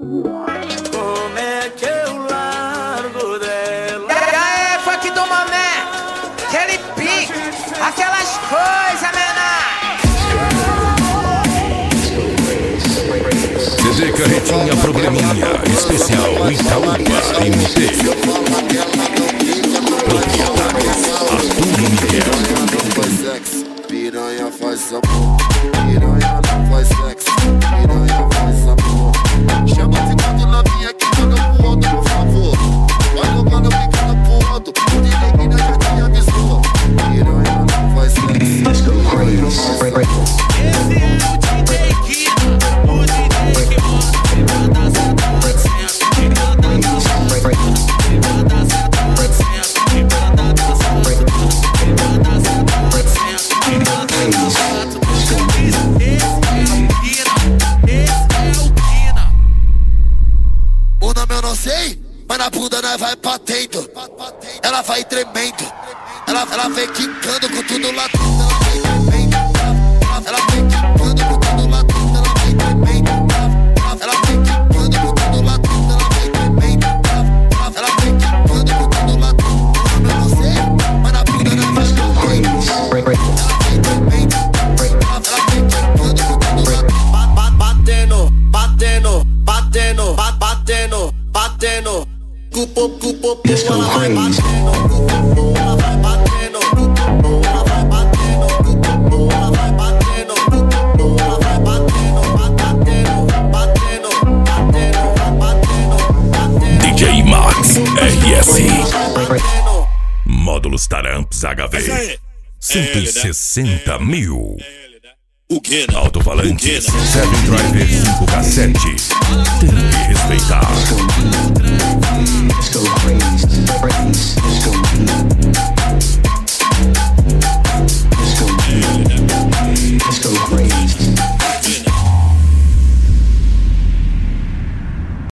Como é que eu largo dela? E aí, funk do mané, aquele pique, aquelas coisas, menor. CD Carretinha Probleminha, especial Itaúba MT. Proprietário Arthur Miguel. Piranha faz amor, piranha não faz sexo, piranha faz amor. Chama de quando novinha que joga pro alto, por favor. Vai jogando, ficando pro alto, o neguinha já te avisou. Piranha não faz sexo. Let's go crazy. Esse é o DJ Kina, o DJ que mostra que vai dar senta pra cima, que vai dar dançando, que vai dar senta pra cima, que vai dar dançando, que vai dar senta pra cima, que vai dar dançando. Esse é o Kina. O nome eu não sei, mas na bunda nós vai batendo. Ela vai tremendo, ela vem quicando com tudo lá dentro. Ela vai tremendo, ela vem quicando com tudo lá dentro. Ela vai tremendo, ela vem quicando com tudo lá dentro. Ela vai tremendo, ela vem quicando com tudo lá dentro. O nome eu não sei, mas na bunda nós vai batendo. Ela vai tremendo, ela vem quicando com tudo lá dentro. Batendo, batendo, batendo, batendo, batendo. Cupo, Let's go ela vai crazy. batendo. Ela vai batendo, ela vai batendo, ela vai batendo, ela vai batendo, batendo, batendo, batendo, batendo. DJ Max RS. Batendo. Módulos Taramps HV. 160 mil. O Kina. Alto-falantes. 7 Driver 5 cassete.